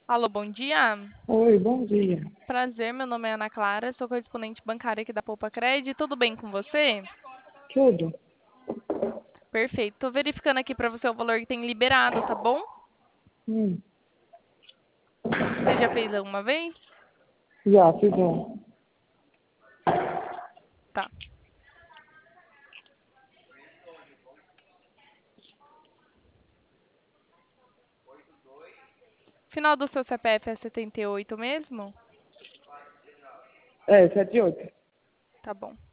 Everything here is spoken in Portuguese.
Alô, bom dia. Oi, bom dia. Prazer, meu nome é Ana Clara, sou correspondente bancária aqui da Poupa Cred. Tudo bem com você? Tudo? Perfeito. Tô verificando aqui para você o valor que tem liberado, tá bom? Hum, Você já fez alguma vez? já fiz um. Tá. Final do seu CPF é 78 mesmo? É, 78. Tá bom.